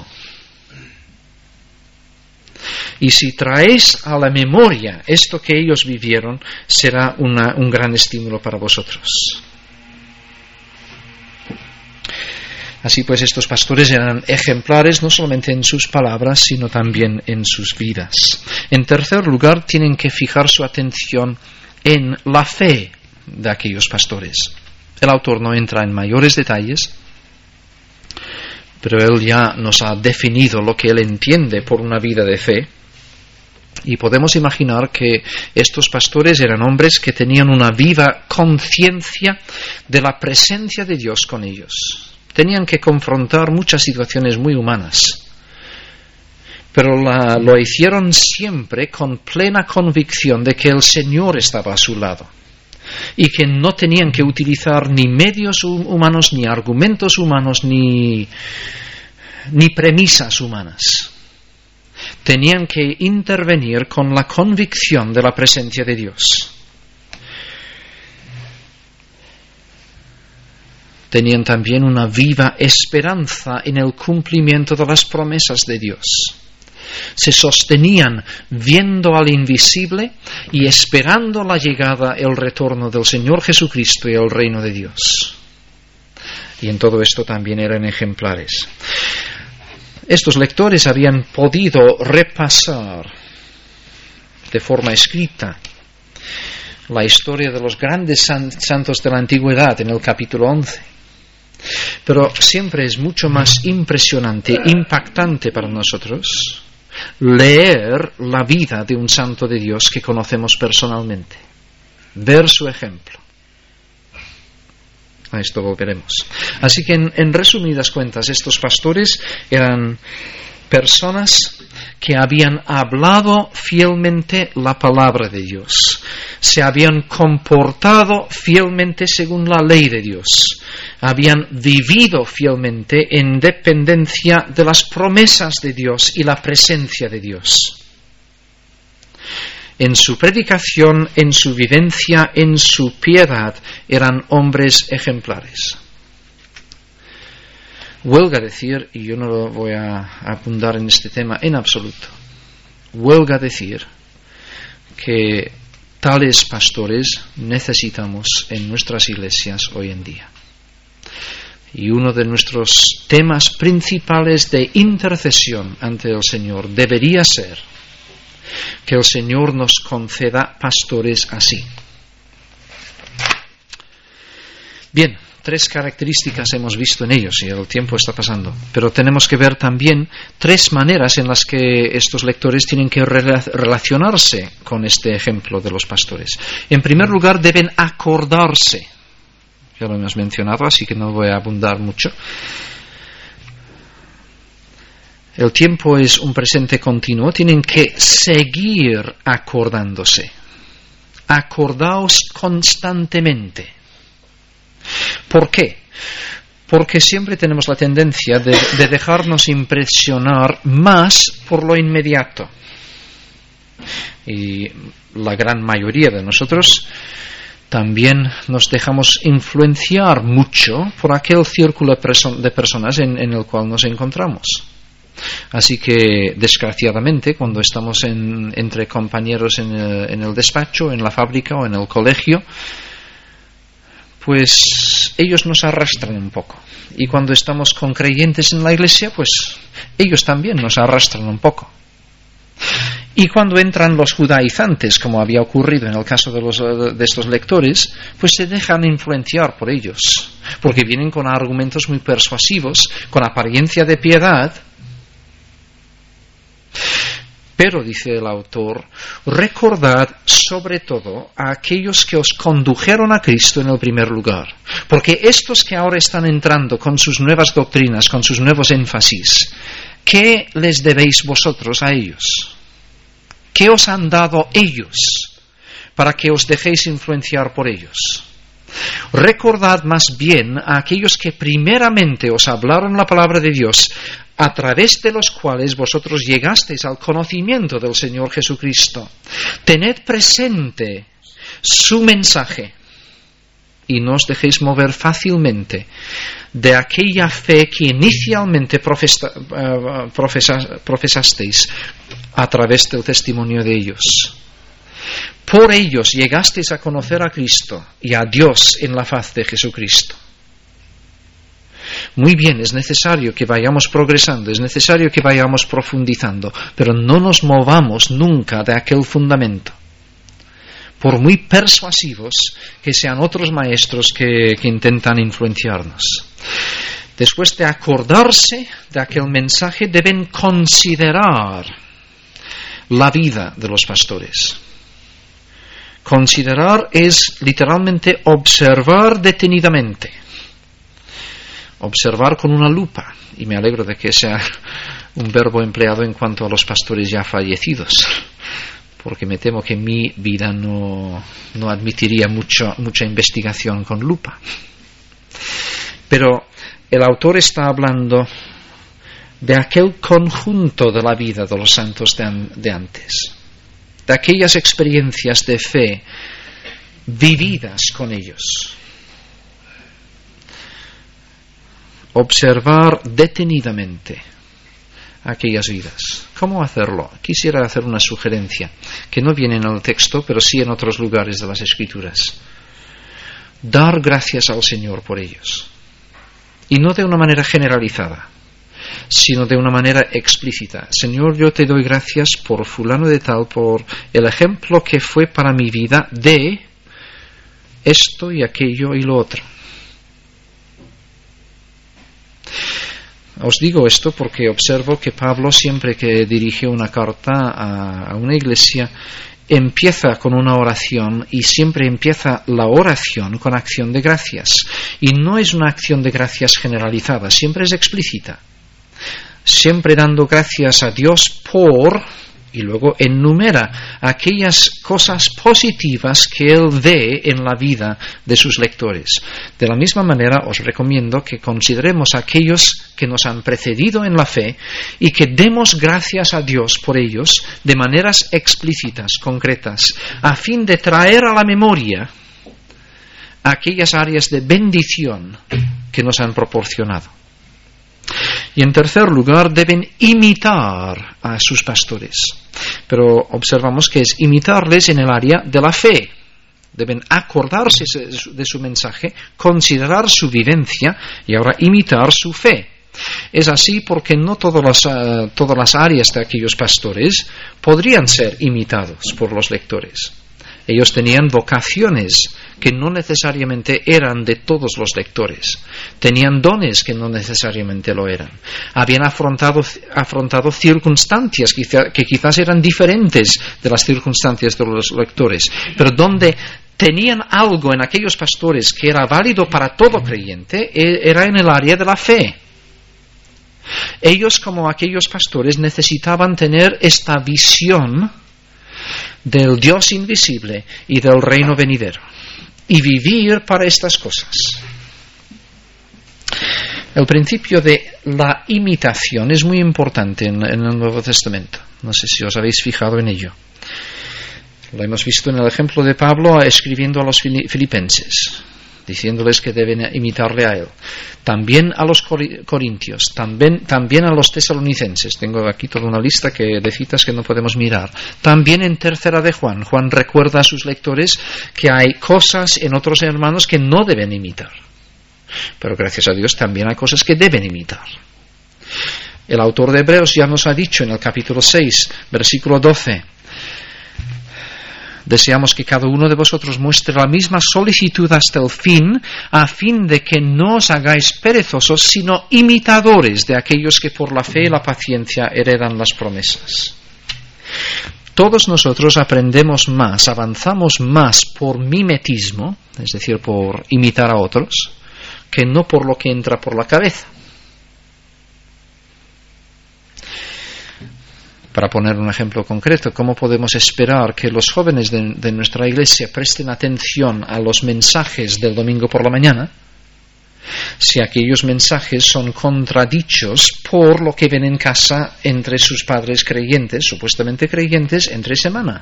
Y si traéis a la memoria esto que ellos vivieron, será una, un gran estímulo para vosotros. Así pues, estos pastores eran ejemplares no solamente en sus palabras, sino también en sus vidas. En tercer lugar, tienen que fijar su atención en la fe de aquellos pastores. El autor no entra en mayores detalles, pero él ya nos ha definido lo que él entiende por una vida de fe. Y podemos imaginar que estos pastores eran hombres que tenían una viva conciencia de la presencia de Dios con ellos. Tenían que confrontar muchas situaciones muy humanas, pero la, lo hicieron siempre con plena convicción de que el Señor estaba a su lado y que no tenían que utilizar ni medios humanos, ni argumentos humanos, ni, ni premisas humanas. Tenían que intervenir con la convicción de la presencia de Dios. Tenían también una viva esperanza en el cumplimiento de las promesas de Dios. Se sostenían viendo al invisible y esperando la llegada, el retorno del Señor Jesucristo y el reino de Dios. Y en todo esto también eran ejemplares. Estos lectores habían podido repasar de forma escrita la historia de los grandes santos de la antigüedad en el capítulo once. Pero siempre es mucho más impresionante, impactante para nosotros leer la vida de un santo de Dios que conocemos personalmente, ver su ejemplo. A esto volveremos. Así que en, en resumidas cuentas, estos pastores eran personas que habían hablado fielmente la palabra de Dios, se habían comportado fielmente según la ley de Dios, habían vivido fielmente en dependencia de las promesas de Dios y la presencia de Dios. En su predicación, en su vivencia, en su piedad, eran hombres ejemplares. Huelga decir, y yo no lo voy a abundar en este tema en absoluto, huelga decir que tales pastores necesitamos en nuestras iglesias hoy en día. Y uno de nuestros temas principales de intercesión ante el Señor debería ser que el Señor nos conceda pastores así. Bien, tres características hemos visto en ellos y el tiempo está pasando, pero tenemos que ver también tres maneras en las que estos lectores tienen que relacionarse con este ejemplo de los pastores. En primer lugar, deben acordarse. Ya lo hemos mencionado, así que no voy a abundar mucho. El tiempo es un presente continuo, tienen que seguir acordándose. Acordaos constantemente. ¿Por qué? Porque siempre tenemos la tendencia de, de dejarnos impresionar más por lo inmediato. Y la gran mayoría de nosotros también nos dejamos influenciar mucho por aquel círculo de personas en, en el cual nos encontramos. Así que, desgraciadamente, cuando estamos en, entre compañeros en el, en el despacho, en la fábrica o en el colegio, pues ellos nos arrastran un poco. Y cuando estamos con creyentes en la iglesia, pues ellos también nos arrastran un poco. Y cuando entran los judaizantes, como había ocurrido en el caso de, los, de estos lectores, pues se dejan influenciar por ellos, porque vienen con argumentos muy persuasivos, con apariencia de piedad. Pero, dice el autor, recordad sobre todo a aquellos que os condujeron a Cristo en el primer lugar. Porque estos que ahora están entrando con sus nuevas doctrinas, con sus nuevos énfasis, ¿qué les debéis vosotros a ellos? ¿Qué os han dado ellos para que os dejéis influenciar por ellos? Recordad más bien a aquellos que primeramente os hablaron la palabra de Dios, a través de los cuales vosotros llegasteis al conocimiento del Señor Jesucristo. Tened presente su mensaje y no os dejéis mover fácilmente de aquella fe que inicialmente profesa, uh, profesa, profesasteis a través del testimonio de ellos. Por ellos llegasteis a conocer a Cristo y a Dios en la faz de Jesucristo. Muy bien, es necesario que vayamos progresando, es necesario que vayamos profundizando, pero no nos movamos nunca de aquel fundamento, por muy persuasivos que sean otros maestros que, que intentan influenciarnos. Después de acordarse de aquel mensaje, deben considerar la vida de los pastores. Considerar es literalmente observar detenidamente. Observar con una lupa, y me alegro de que sea un verbo empleado en cuanto a los pastores ya fallecidos, porque me temo que mi vida no, no admitiría mucho, mucha investigación con lupa. Pero el autor está hablando de aquel conjunto de la vida de los santos de, an, de antes, de aquellas experiencias de fe vividas con ellos. Observar detenidamente aquellas vidas. ¿Cómo hacerlo? Quisiera hacer una sugerencia que no viene en el texto, pero sí en otros lugares de las Escrituras. Dar gracias al Señor por ellos. Y no de una manera generalizada, sino de una manera explícita. Señor, yo te doy gracias por fulano de tal, por el ejemplo que fue para mi vida de esto y aquello y lo otro. Os digo esto porque observo que Pablo, siempre que dirige una carta a, a una iglesia, empieza con una oración, y siempre empieza la oración con acción de gracias. Y no es una acción de gracias generalizada, siempre es explícita. Siempre dando gracias a Dios por... y luego enumera aquellas cosas positivas que él ve en la vida de sus lectores. De la misma manera, os recomiendo que consideremos a aquellos que nos han precedido en la fe y que demos gracias a Dios por ellos de maneras explícitas, concretas, a fin de traer a la memoria aquellas áreas de bendición que nos han proporcionado. Y en tercer lugar, deben imitar a sus pastores. Pero observamos que es imitarles en el área de la fe. Deben acordarse de su mensaje, considerar su vivencia y ahora imitar su fe. Es así porque no todas las, uh, todas las áreas de aquellos pastores podrían ser imitados por los lectores. Ellos tenían vocaciones que no necesariamente eran de todos los lectores. Tenían dones que no necesariamente lo eran. Habían afrontado, afrontado circunstancias quizá, que quizás eran diferentes de las circunstancias de los lectores, pero donde tenían algo en aquellos pastores que era válido para todo creyente, era en el área de la fe. Ellos, como aquellos pastores, necesitaban tener esta visión del Dios invisible y del reino venidero, y vivir para estas cosas. El principio de la imitación es muy importante en, en el Nuevo Testamento. No sé si os habéis fijado en ello. Lo hemos visto en el ejemplo de Pablo escribiendo a los filipenses, diciéndoles que deben imitarle a él. También a los corintios, también, también a los tesalonicenses. Tengo aquí toda una lista que, de citas que no podemos mirar. También en tercera de Juan. Juan recuerda a sus lectores que hay cosas en otros hermanos que no deben imitar. Pero gracias a Dios también hay cosas que deben imitar. El autor de Hebreos ya nos ha dicho en el capítulo seis, versículo doce: deseamos que cada uno de vosotros muestre la misma solicitud hasta el fin, a fin de que no os hagáis perezosos, sino imitadores de aquellos que por la fe y la paciencia heredan las promesas. Todos nosotros aprendemos más, avanzamos más por mimetismo, es decir, por imitar a otros, que no por lo que entra por la cabeza. Para poner un ejemplo concreto, ¿cómo podemos esperar que los jóvenes de, de nuestra iglesia presten atención a los mensajes del domingo por la mañana si aquellos mensajes son contradichos por lo que ven en casa entre sus padres creyentes, supuestamente creyentes, entre semana?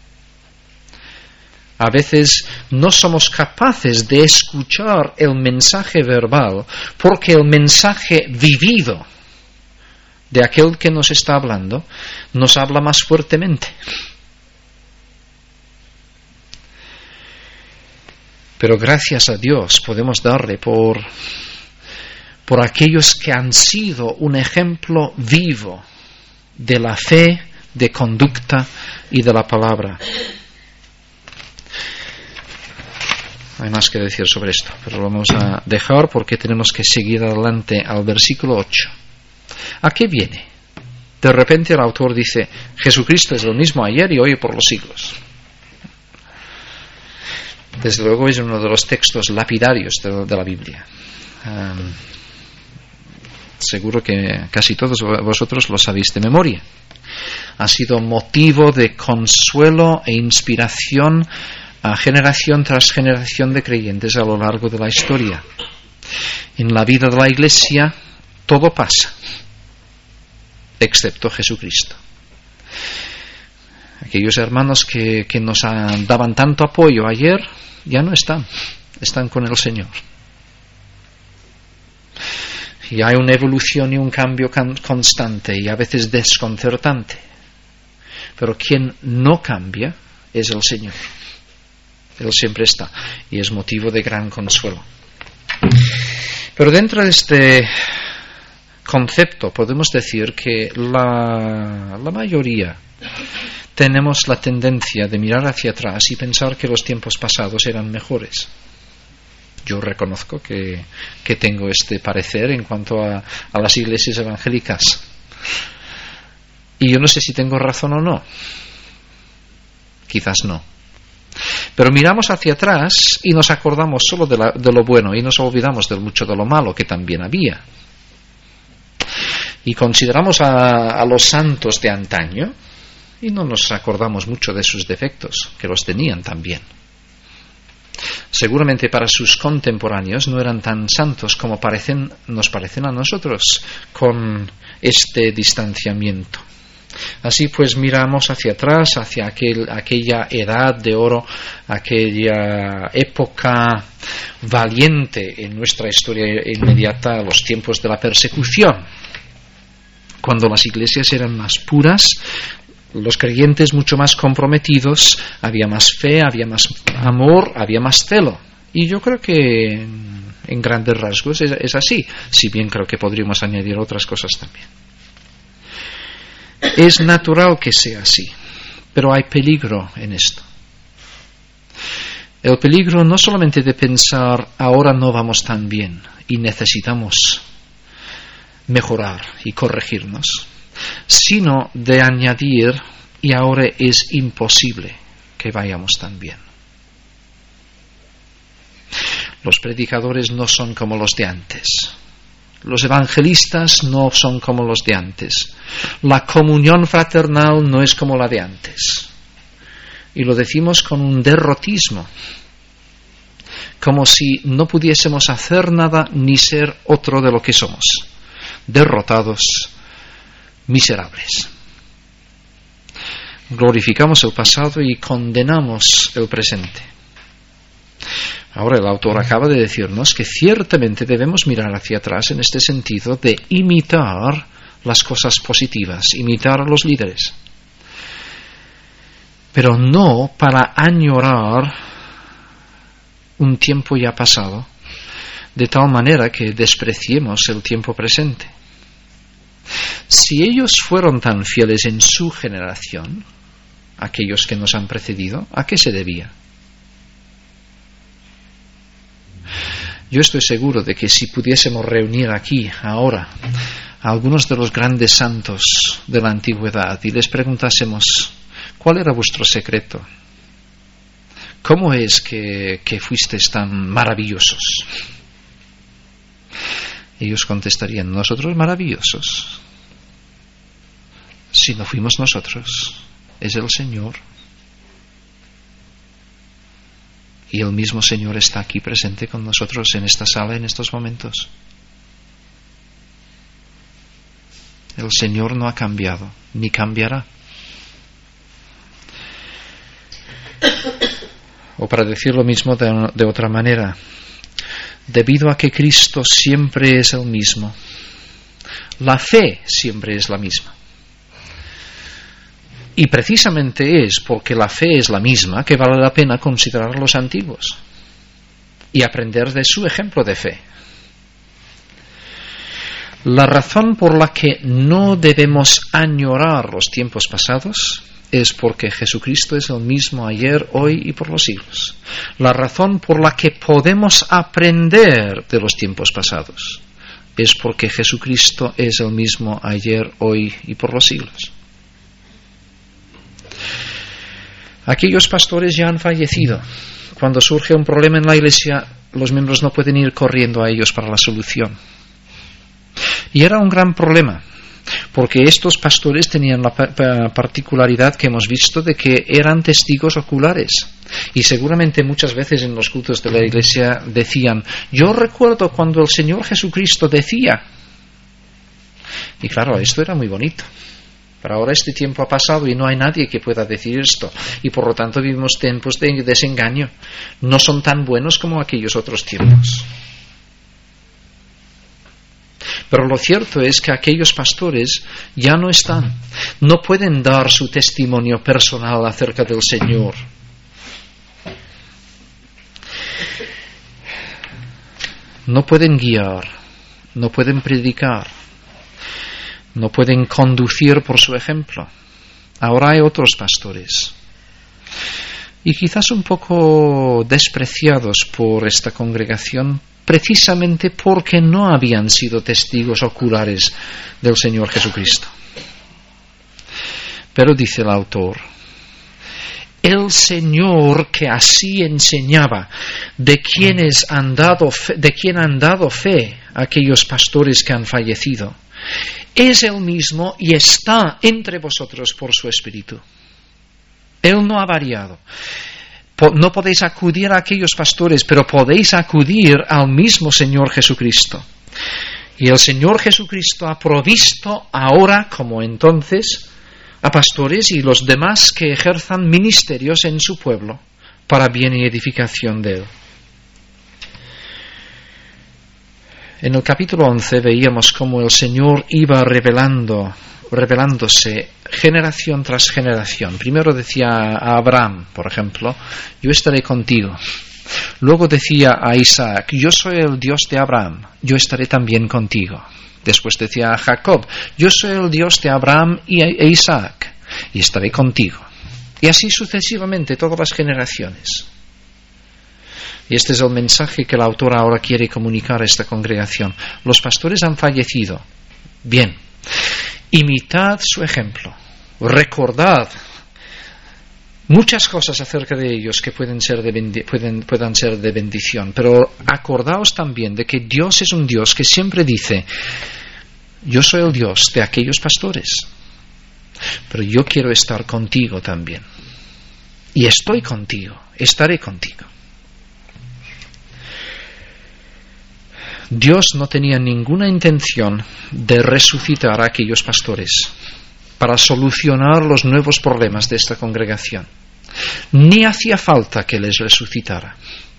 A veces no somos capaces de escuchar el mensaje verbal porque el mensaje vivido de aquel que nos está hablando nos habla más fuertemente. Pero gracias a Dios podemos darle por, por aquellos que han sido un ejemplo vivo de la fe, de conducta y de la palabra. Hay más que decir sobre esto, pero lo vamos a dejar porque tenemos que seguir adelante al versículo ocho. ¿A qué viene? De repente el autor dice: Jesucristo es el mismo ayer y hoy por los siglos. Desde luego es uno de los textos lapidarios de, de la Biblia. Um, seguro que casi todos vosotros lo sabéis de memoria. Ha sido motivo de consuelo e inspiración a generación tras generación de creyentes a lo largo de la historia. En la vida de la Iglesia todo pasa, excepto Jesucristo. Aquellos hermanos que, que nos daban tanto apoyo ayer ya no están, están con el Señor. Y hay una evolución y un cambio constante y a veces desconcertante. Pero quien no cambia es el Señor. Él siempre está y es motivo de gran consuelo. Pero dentro de este concepto podemos decir que la, la mayoría tenemos la tendencia de mirar hacia atrás y pensar que los tiempos pasados eran mejores. Yo reconozco que, que tengo este parecer en cuanto a, a las iglesias evangélicas. Y yo no sé si tengo razón o no. Quizás no. Pero miramos hacia atrás y nos acordamos solo de, la, de lo bueno y nos olvidamos de mucho de lo malo que también había. Y consideramos a, a los santos de antaño y no nos acordamos mucho de sus defectos, que los tenían también. Seguramente para sus contemporáneos no eran tan santos como parecen, nos parecen a nosotros con este distanciamiento. Así pues miramos hacia atrás, hacia aquel, aquella edad de oro, aquella época valiente en nuestra historia inmediata, los tiempos de la persecución, cuando las iglesias eran más puras, los creyentes mucho más comprometidos, había más fe, había más amor, había más celo. Y yo creo que en, en grandes rasgos es, es así, si bien creo que podríamos añadir otras cosas también. Es natural que sea así, pero hay peligro en esto. El peligro no solamente de pensar ahora no vamos tan bien y necesitamos mejorar y corregirnos, sino de añadir y ahora es imposible que vayamos tan bien. Los predicadores no son como los de antes. Los evangelistas no son como los de antes. La comunión fraternal no es como la de antes. Y lo decimos con un derrotismo, como si no pudiésemos hacer nada ni ser otro de lo que somos. Derrotados, miserables. Glorificamos el pasado y condenamos el presente. Ahora el autor acaba de decirnos que ciertamente debemos mirar hacia atrás en este sentido de imitar las cosas positivas, imitar a los líderes, pero no para añorar un tiempo ya pasado, de tal manera que despreciemos el tiempo presente. Si ellos fueron tan fieles en su generación, aquellos que nos han precedido, ¿a qué se debía? Yo estoy seguro de que si pudiésemos reunir aquí, ahora, a algunos de los grandes santos de la antigüedad y les preguntásemos, ¿cuál era vuestro secreto? ¿Cómo es que, que fuisteis tan maravillosos? Ellos contestarían, nosotros maravillosos. Si no fuimos nosotros, es el Señor. Y el mismo Señor está aquí presente con nosotros en esta sala en estos momentos. El Señor no ha cambiado, ni cambiará. O para decir lo mismo de, de otra manera, debido a que Cristo siempre es el mismo, la fe siempre es la misma. Y precisamente es porque la fe es la misma que vale la pena considerar a los antiguos y aprender de su ejemplo de fe. La razón por la que no debemos añorar los tiempos pasados es porque Jesucristo es el mismo ayer, hoy y por los siglos. La razón por la que podemos aprender de los tiempos pasados es porque Jesucristo es el mismo ayer, hoy y por los siglos. Aquellos pastores ya han fallecido. Cuando surge un problema en la iglesia, los miembros no pueden ir corriendo a ellos para la solución. Y era un gran problema, porque estos pastores tenían la particularidad que hemos visto de que eran testigos oculares. Y seguramente muchas veces en los cultos de la iglesia decían, yo recuerdo cuando el Señor Jesucristo decía. Y claro, esto era muy bonito. Pero ahora este tiempo ha pasado y no hay nadie que pueda decir esto. Y por lo tanto vivimos tiempos de desengaño. No son tan buenos como aquellos otros tiempos. Pero lo cierto es que aquellos pastores ya no están. No pueden dar su testimonio personal acerca del Señor. No pueden guiar. No pueden predicar. No pueden conducir por su ejemplo. Ahora hay otros pastores. y quizás un poco despreciados por esta congregación, precisamente porque no habían sido testigos oculares del Señor Jesucristo. Pero dice el autor, el Señor que así enseñaba, de quienes han dado fe, de quien han dado fe aquellos pastores que han fallecido, es el mismo y está entre vosotros por su Espíritu. Él no ha variado. No podéis acudir a aquellos pastores, pero podéis acudir al mismo Señor Jesucristo. Y el Señor Jesucristo ha provisto ahora, como entonces, a pastores y los demás que ejerzan ministerios en su pueblo para bien y edificación de él. En el capítulo once veíamos cómo el Señor iba revelando, revelándose generación tras generación. Primero decía a Abraham, por ejemplo, yo estaré contigo. Luego decía a Isaac, yo soy el Dios de Abraham, yo estaré también contigo. Después decía a Jacob, yo soy el Dios de Abraham e Isaac, y estaré contigo. Y así sucesivamente, todas las generaciones. Y este es el mensaje que el autor ahora quiere comunicar a esta congregación. Los pastores han fallecido. Bien, imitad su ejemplo. Recordad muchas cosas acerca de ellos que pueden ser de bendi- pueden, puedan ser de bendición. Pero acordaos también de que Dios es un Dios que siempre dice, yo soy el Dios de aquellos pastores, pero yo quiero estar contigo también. Y estoy contigo, estaré contigo. Dios no tenía ninguna intención de resucitar a aquellos pastores para solucionar los nuevos problemas de esta congregación. Ni hacía falta que les resucitara,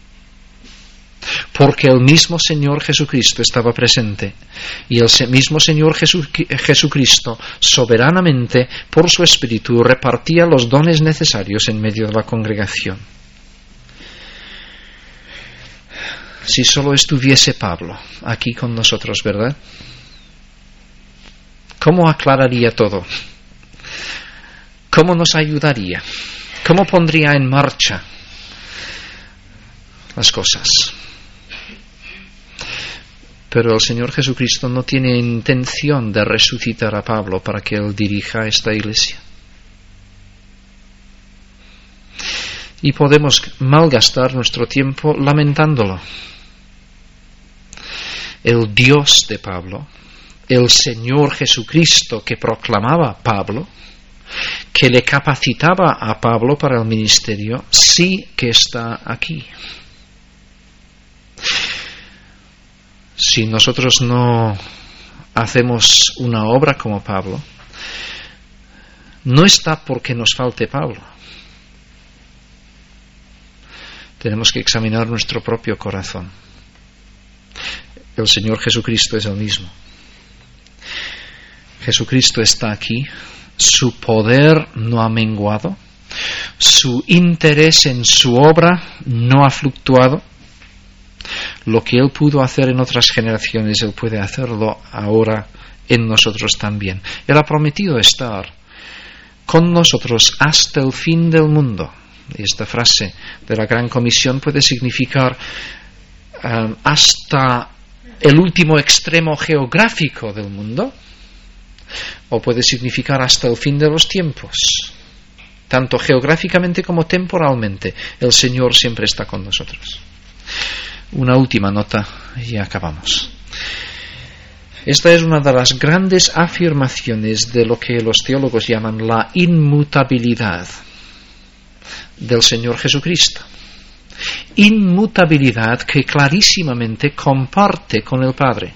porque el mismo Señor Jesucristo estaba presente y el mismo Señor Jesu- Jesucristo soberanamente por su Espíritu repartía los dones necesarios en medio de la congregación. Si solo estuviese Pablo aquí con nosotros, ¿verdad? ¿Cómo aclararía todo? ¿Cómo nos ayudaría? ¿Cómo pondría en marcha las cosas? Pero el Señor Jesucristo no tiene intención de resucitar a Pablo para que él dirija esta iglesia. Y podemos malgastar nuestro tiempo lamentándolo. El Dios de Pablo, el Señor Jesucristo que proclamaba a Pablo, que le capacitaba a Pablo para el ministerio, sí que está aquí. Si nosotros no hacemos una obra como Pablo, no está porque nos falte Pablo. Tenemos que examinar nuestro propio corazón. El Señor Jesucristo es el mismo. Jesucristo está aquí, su poder no ha menguado, su interés en su obra no ha fluctuado. Lo que Él pudo hacer en otras generaciones, Él puede hacerlo ahora en nosotros también. Él ha prometido estar con nosotros hasta el fin del mundo. Y esta frase de la Gran Comisión puede significar um, hasta el último extremo geográfico del mundo, o puede significar hasta el fin de los tiempos. Tanto geográficamente como temporalmente, el Señor siempre está con nosotros. Una última nota y acabamos. Esta es una de las grandes afirmaciones de lo que los teólogos llaman la inmutabilidad del Señor Jesucristo. Inmutabilidad que clarísimamente comparte con el Padre.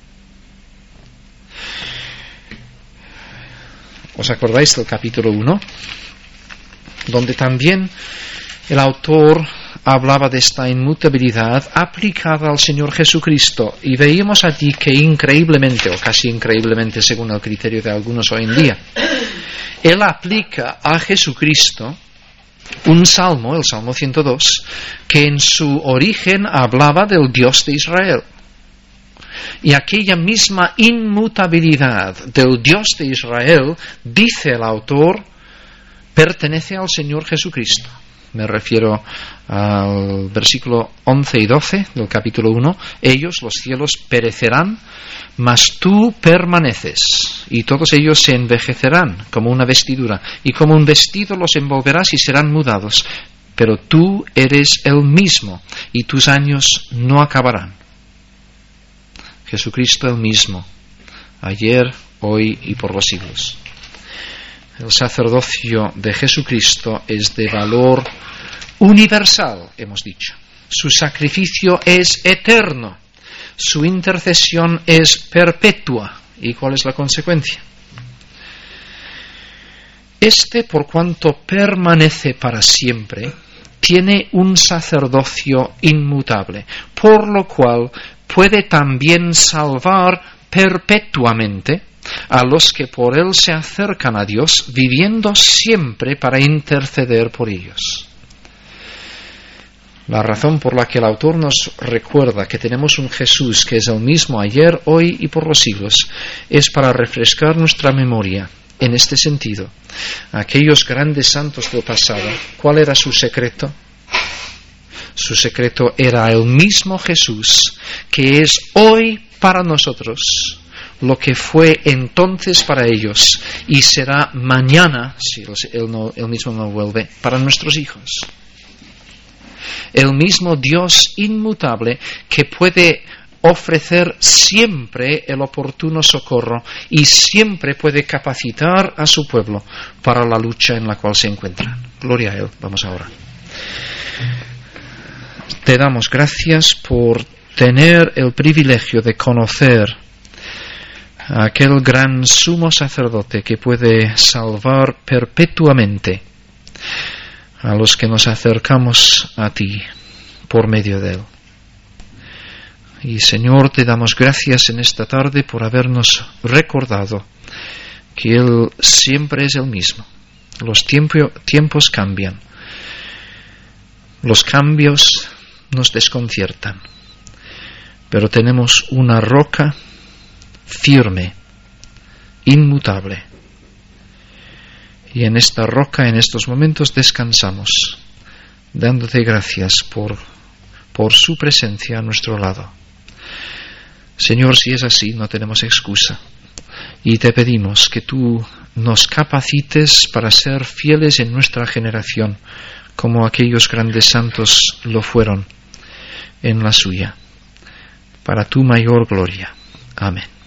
¿Os acordáis del capítulo uno? Donde también el autor hablaba de esta inmutabilidad aplicada al Señor Jesucristo, y veíamos allí que increíblemente, o casi increíblemente según el criterio de algunos hoy en día, Él aplica a Jesucristo un salmo, el Salmo ciento dos, que en su origen hablaba del Dios de Israel. Y aquella misma inmutabilidad del Dios de Israel, dice el autor, pertenece al Señor Jesucristo. Me refiero al versículo once y doce del capítulo uno. Ellos, los cielos, perecerán, mas tú permaneces, y todos ellos se envejecerán como una vestidura, y como un vestido los envolverás y serán mudados. Pero tú eres el mismo, y tus años no acabarán. Jesucristo el mismo, ayer, hoy y por los siglos. El sacerdocio de Jesucristo es de valor universal, hemos dicho. Su sacrificio es eterno. Su intercesión es perpetua. ¿Y cuál es la consecuencia? Este, por cuanto permanece para siempre, tiene un sacerdocio inmutable, por lo cual puede también salvar perpetuamente a los que por él se acercan a Dios, viviendo siempre para interceder por ellos. La razón por la que el autor nos recuerda que tenemos un Jesús que es el mismo ayer, hoy y por los siglos, es para refrescar nuestra memoria en este sentido. Aquellos grandes santos del pasado, ¿cuál era su secreto? Su secreto era el mismo Jesús que es hoy para nosotros lo que fue entonces para ellos y será mañana, si él, no, él mismo no vuelve, para nuestros hijos. El mismo Dios inmutable que puede ofrecer siempre el oportuno socorro y siempre puede capacitar a su pueblo para la lucha en la cual se encuentran. Gloria a Él. Vamos ahora. Te damos gracias por tener el privilegio de conocer a aquel gran sumo sacerdote que puede salvar perpetuamente a los que nos acercamos a ti por medio de él. Y Señor, te damos gracias en esta tarde por habernos recordado que Él siempre es el mismo. Los tiempo, tiempos cambian. Los cambios nos desconciertan. Pero tenemos una roca firme, inmutable. Y en esta roca, en estos momentos, descansamos, dándote gracias por, por su presencia a nuestro lado. Señor, si es así, no tenemos excusa. Y te pedimos que tú nos capacites para ser fieles en nuestra generación, como aquellos grandes santos lo fueron en la suya, para tu mayor gloria. Amén.